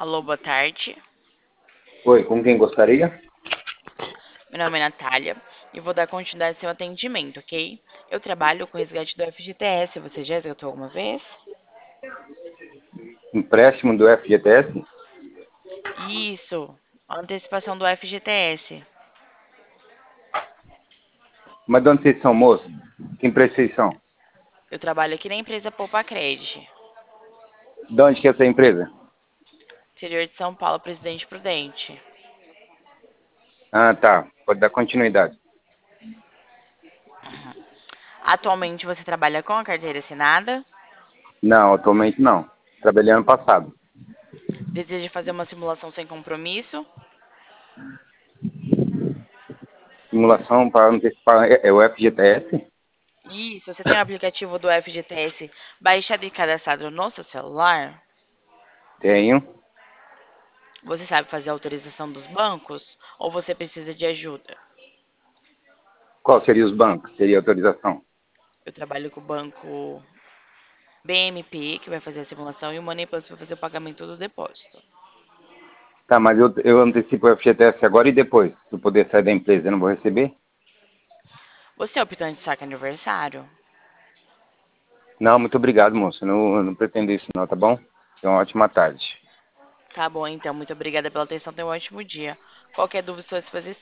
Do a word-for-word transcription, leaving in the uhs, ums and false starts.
Alô, boa tarde. Oi, com quem gostaria? Meu nome é Natália e vou dar continuidade ao seu atendimento, ok? Eu trabalho com o resgate do F G T S. Você já resgatou alguma vez? Empréstimo do F G T S? Isso, antecipação do F G T S. Mas de onde vocês são, moço? Que empresa vocês são? Eu trabalho aqui na empresa Poupa Credit, De onde que é essa empresa? interior de São Paulo, Presidente Prudente. Ah, tá. Pode dar continuidade. Atualmente você trabalha com a carteira assinada? Não, atualmente não. Trabalhei ano passado. Deseja fazer uma simulação sem compromisso? Simulação para antecipar é é o F G T S? Isso, você tem o aplicativo do F G T S baixado e cadastrado no seu celular? Tenho. Você sabe fazer a autorização dos bancos ou você precisa de ajuda? Qual seria os bancos? Seria autorização? Eu trabalho com o banco B M P, que vai fazer a simulação, e o Money Plus vai fazer o pagamento do depósito. Tá, mas eu, eu antecipo o F G T S agora e depois. Se eu puder sair da empresa, eu não vou receber? Você é optante de saque aniversário? Não, muito obrigado, moço. Eu não, eu não pretendo isso não, tá bom? Tenha uma ótima tarde. Tá bom, então. Muito obrigada pela atenção. Tenha um ótimo dia. Qualquer dúvida, sua disposição.